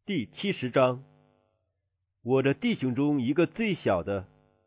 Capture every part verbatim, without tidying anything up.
第七十章，我的弟兄中一个最小的。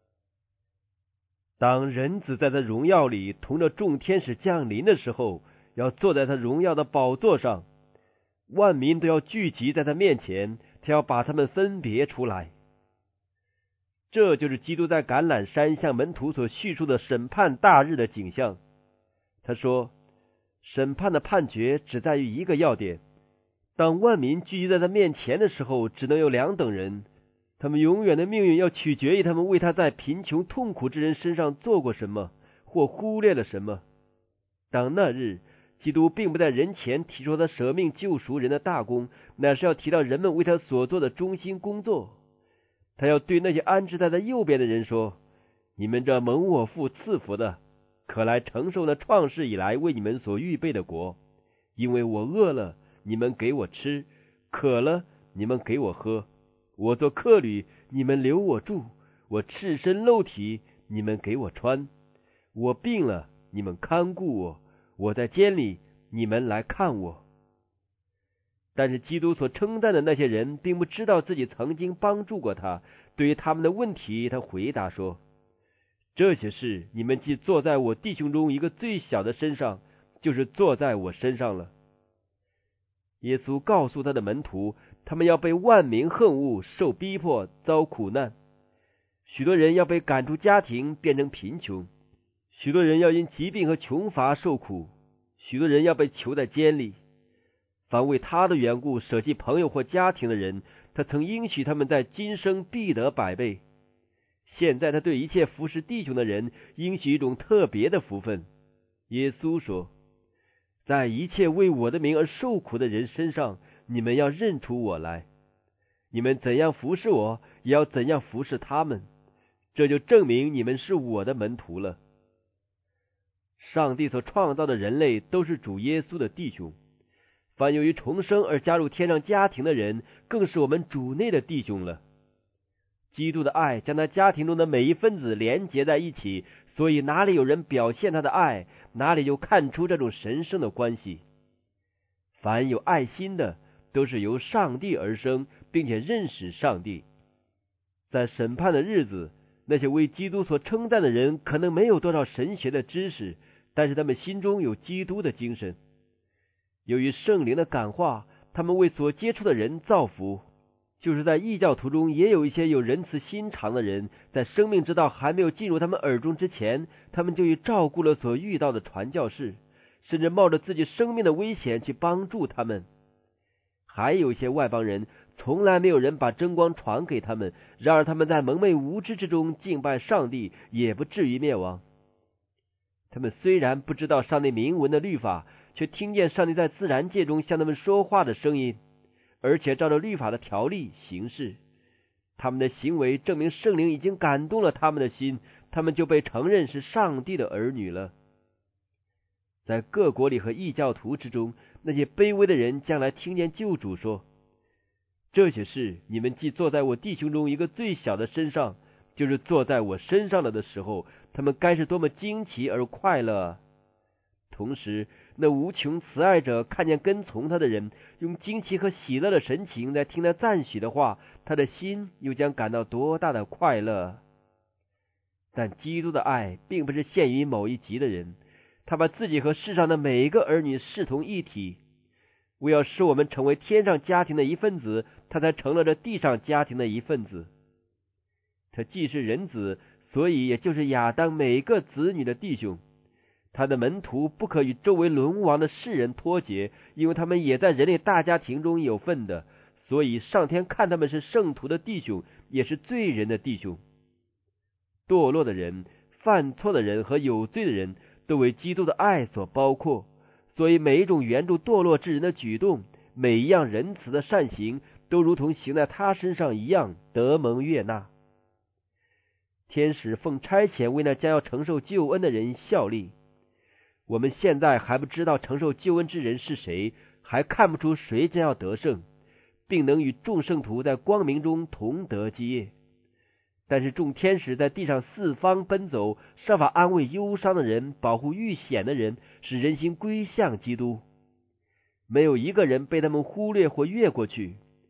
当人子在他荣耀里同着众天使降临的时候，要坐在他荣耀的宝座上，万民都要聚集在他面前，他要把他们分别出来。这就是基督在橄榄山向门徒所叙述的审判大日的景象。他说，审判的判决只在于一个要点，当万民聚集在他面前的时候，只能有两等人，他们永远的命运要取决于他们为他在贫穷痛苦之人身上做过什么，或忽略了什么。当那日，基督并不在人前提出他舍命救赎人的大功，乃是要提到人们为他所做的忠心工作。他要对那些安置在他右边的人说，你们这蒙我父赐福的，可来承受那创世以来为你们所预备的国，因为我饿了，你们给我吃，渴了，你们给我喝，我做客旅，你们留我住，我赤身露体，你们给我穿，我病了，你们看顾我，我在监里，你们来看我。但是基督所称赞的那些人并不知道自己曾经帮助过他，对于他们的问题，他回答说，这些事你们既坐在我弟兄中一个最小的身上，就是坐在我身上了。耶稣告诉他的门徒，他们要被万民恨恶，受逼迫，遭苦难。许多人要被赶出家庭，变成贫穷；许多人要因疾病和穷乏受苦；许多人要被囚在监里。凡为他的缘故舍弃朋友或家庭的人，他曾应许他们在今生必得百倍。现在他对一切服侍弟兄的人应许一种特别的福分。耶稣说，在一切为我的名而受苦的人身上，你们要认出我来。你们怎样服侍我，也要怎样服侍他们，这就证明你们是我的门徒了。上帝所创造的人类都是主耶稣的弟兄，凡由于重生而加入天上家庭的人，更是我们主内的弟兄了。基督的爱将他家庭中的每一分子连结在一起，所以哪里有人表现他的爱，哪里就看出这种神圣的关系。凡有爱心的，都是由上帝而生，并且认识上帝。在审判的日子，那些为基督所称赞的人可能没有多少神学的知识，但是他们心中有基督的精神。由于圣灵的感化，他们为所接触的人造福。就是在异教徒中也有一些有仁慈心肠的人，在生命之道还没有进入他们耳中之前，他们就已照顾了所遇到的传教士，甚至冒着自己生命的危险去帮助他们。还有一些外邦人，从来没有人把真光传给他们，然而他们在蒙昧无知之中敬拜上帝，也不至于灭亡。他们虽然不知道上帝明文的律法，却听见上帝在自然界中向他们说话的声音，而且照着律法的条例行事。他们的行为证明圣灵已经感动了他们的心，他们就被承认是上帝的儿女了。在各国里和异教徒之中，那些卑微的人将来听见救主说，这些事你们既坐在我弟兄中一个最小的身上，就是坐在我身上了的时候，他们该是多么惊奇而快乐啊！同时，那无穷慈爱者看见跟从他的人用惊奇和喜乐的神情在听他赞许的话，他的心又将感到多大的快乐。但基督的爱并不是限于某一级的人，他把自己和世上的每一个儿女视同一体，为要使我们成为天上家庭的一份子，他才成了这地上家庭的一份子。他既是人子，所以也就是亚当每个子女的弟兄。他的门徒不可与周围沦亡的世人脱节，因为他们也在人类大家庭中有份的，所以上天看他们是圣徒的弟兄，也是罪人的弟兄。堕落的人、犯错的人和有罪的人都为基督的爱所包括，所以每一种援助堕落之人的举动，每一样仁慈的善行，都如同行在他身上一样得蒙悦纳。天使奉差遣为那将要承受救恩的人效力。我们现在还不知道承受救恩之人是谁，还看不出谁将要得胜，并能与众圣徒在光明中同得基业。但是众天使在地上四方奔走，设法安慰忧伤的人，保护遇险的人，使人心归向基督。没有一个人被他们忽略或越过去。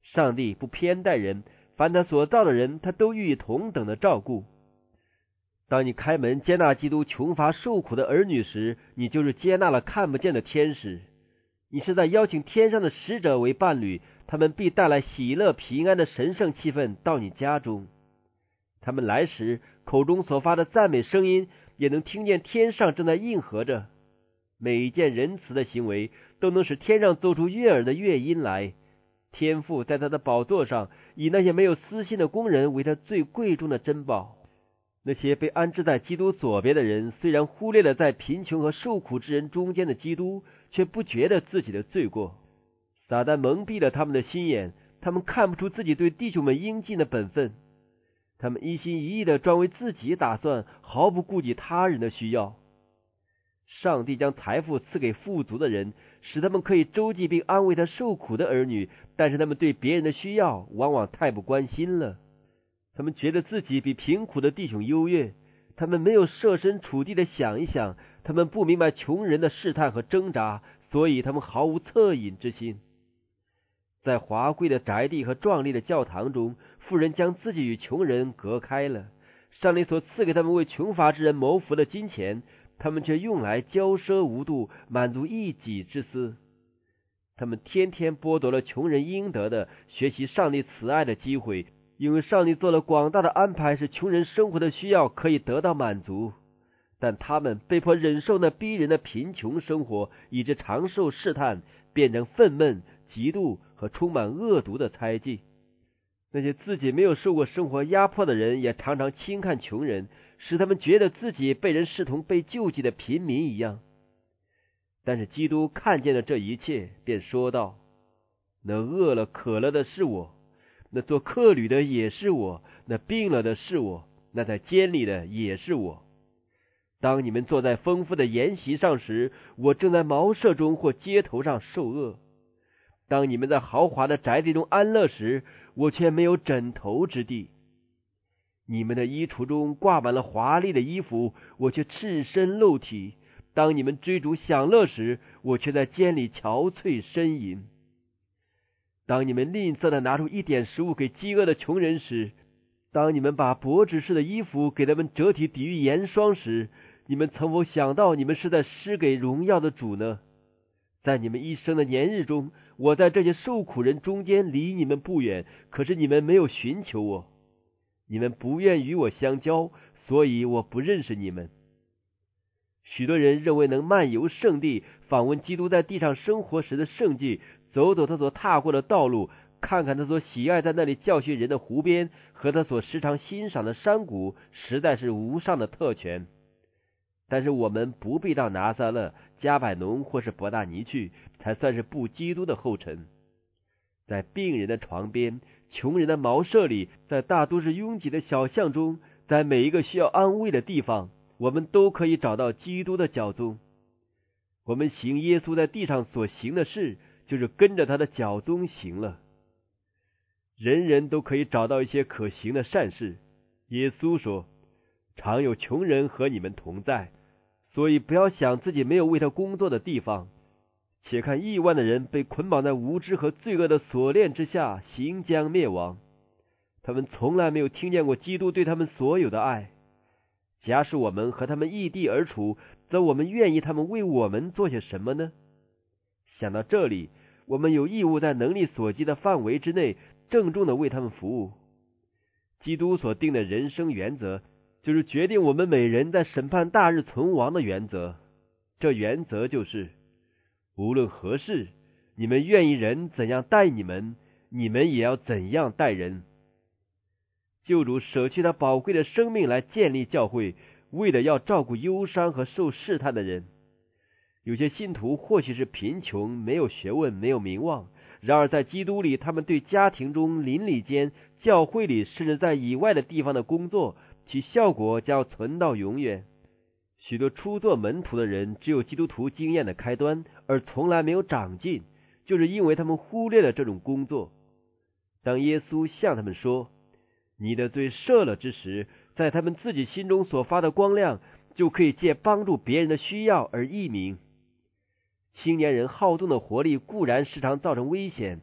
上帝不偏待人，凡他所造的人，他都予以同等的照顾。当你开门接纳基督穷乏受苦的儿女时，你就是接纳了看不见的天使。你是在邀请天上的使者为伴侣，他们必带来喜乐平安的神圣气氛到你家中。他们来时，口中所发的赞美声音，也能听见天上正在应和着。每一件仁慈的行为，都能使天上奏出悦耳的乐音来。天父在他的宝座上，以那些没有私心的工人为他最贵重的珍宝。那些被安置在基督左边的人，虽然忽略了在贫穷和受苦之人中间的基督，却不觉得自己的罪过。撒旦蒙蔽了他们的心眼，他们看不出自己对弟兄们应尽的本分。他们一心一意的专为自己打算，毫不顾及他人的需要。上帝将财富赐给富足的人，使他们可以周济并安慰他受苦的儿女，但是他们对别人的需要往往太不关心了。他们觉得自己比贫苦的弟兄优越，他们没有设身处地的想一想，他们不明白穷人的试探和挣扎，所以他们毫无恻隐之心。在华贵的宅地和壮丽的教堂中，富人将自己与穷人隔开了。上帝所赐给他们为穷乏之人谋福的金钱，他们却用来骄奢无度，满足一己之私。他们天天剥夺了穷人应得的学习上帝慈爱的机会，因为上帝做了广大的安排，使穷人生活的需要可以得到满足。但他们被迫忍受那逼人的贫穷生活，以致长受试探，变成愤懑、嫉妒和充满恶毒的猜忌。那些自己没有受过生活压迫的人，也常常轻看穷人，使他们觉得自己被人视同被救济的贫民一样。但是基督看见了这一切，便说道：那饿了渴了的是我，那做客旅的也是我，那病了的是我，那在监里的也是我。当你们坐在丰富的筵席上时，我正在茅舍中或街头上受饿。当你们在豪华的宅地中安乐时，我却没有枕头之地。你们的衣橱中挂满了华丽的衣服，我却赤身露体。当你们追逐享乐时，我却在监里憔悴呻吟。当你们吝啬的拿出一点食物给饥饿的穷人时，当你们把帛纸式的衣服给他们折体抵御严霜时，你们曾否想到你们是在施给荣耀的主呢？在你们一生的年日中，我在这些受苦人中间离你们不远，可是你们没有寻求我。你们不愿与我相交，所以我不认识你们。许多人认为能漫游圣地，访问基督在地上生活时的圣迹，走走他所踏过的道路，看看他所喜爱在那里教训人的湖边和他所时常欣赏的山谷，实在是无上的特权。但是我们不必到拿撒勒、加百农或是伯大尼去，才算是步基督的后尘。在病人的床边，穷人的茅舍里，在大都市拥挤的小巷中，在每一个需要安慰的地方，我们都可以找到基督的脚踪。我们行耶稣在地上所行的事，就是跟着他的脚踪行了。人人都可以找到一些可行的善事。耶稣说：常有穷人和你们同在，所以不要想自己没有为他工作的地方。且看亿万的人被捆绑在无知和罪恶的锁链之下，行将灭亡。他们从来没有听见过基督对他们所有的爱。假使我们和他们异地而处，则我们愿意他们为我们做些什么呢？想到这里，我们有义务在能力所及的范围之内，郑重地为他们服务。基督所定的人生原则，就是决定我们每人在审判大日存亡的原则。这原则就是：无论何事，你们愿意人怎样待你们，你们也要怎样待人。救主舍弃他宝贵的生命来建立教会，为了要照顾忧伤和受试探的人。有些信徒或许是贫穷，没有学问，没有名望，然而在基督里，他们对家庭中、邻里间、教会里，甚至在以外的地方的工作，其效果将要存到永远。许多初做门徒的人，只有基督徒经验的开端，而从来没有长进，就是因为他们忽略了这种工作。当耶稣向他们说：你的罪赦了之时，在他们自己心中所发的光亮，就可以借帮助别人的需要而益明。青年人好动的活力固然时常造成危险，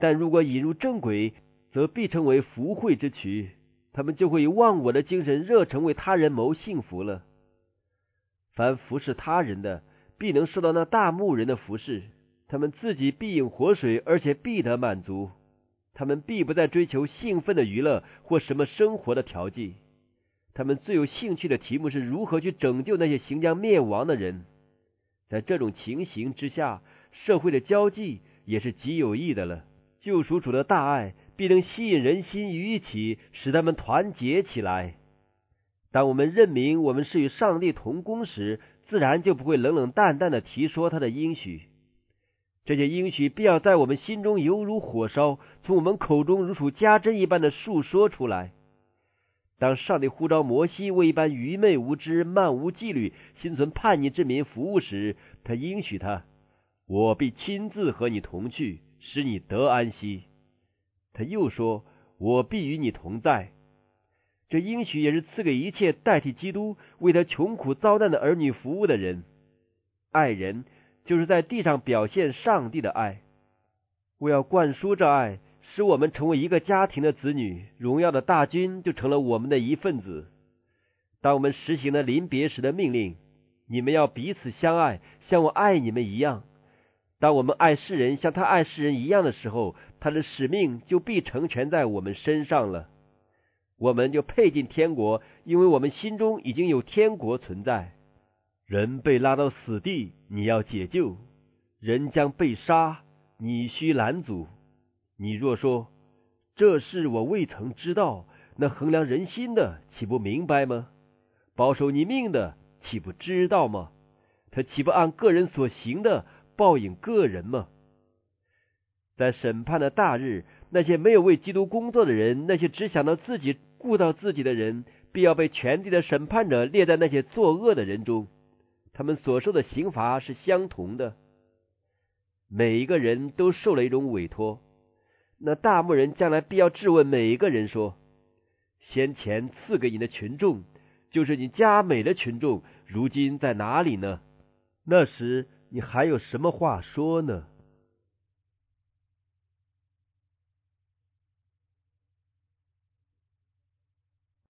但如果引入正轨，则必成为福慧之渠，他们就会以忘我的精神热诚为他人谋幸福了。凡服侍他人的，必能受到那大牧人的服侍，他们自己必饮活水，而且必得满足。他们必不再追求兴奋的娱乐或什么生活的调剂。他们最有兴趣的题目是如何去拯救那些行将灭亡的人。在这种情形之下，社会的交际也是极有益的了。救赎主的大爱必能吸引人心于一起，使他们团结起来。当我们认明我们是与上帝同工时，自然就不会冷冷淡淡的提说他的应许。这些应许必要在我们心中犹如火烧，从我们口中如数家珍一般的述说出来。当上帝呼召摩西为一般愚昧无知、漫无纪律、心存叛逆之民服务时，他应许他：我必亲自和你同去，使你得安息。他又说：我必与你同在。这应许也是赐给一切代替基督为他穷苦遭难的儿女服务的人。爱人就是在地上表现上帝的爱。我要灌输这爱，使我们成为一个家庭的子女，荣耀的大军就成了我们的一份子。当我们实行了临别时的命令，你们要彼此相爱，像我爱你们一样。当我们爱世人像他爱世人一样的时候，他的使命就必成全在我们身上了。我们就配进天国，因为我们心中已经有天国存在。人被拉到死地，你要解救；人将被杀，你须拦阻。你若说这事我未曾知道，那衡量人心的岂不明白吗？保守你命的岂不知道吗？他岂不按个人所行的报应个人吗？在审判的大日，那些没有为基督工作的人，那些只想到自己顾到自己的人，必要被全地的审判者列在那些作恶的人中，他们所受的刑罚是相同的。每一个人都受了一种委托，那大牧人将来必要质问每一个人说：先前赐给你的群众，就是你佳美的群众，如今在哪里呢？那时你还有什么话说呢？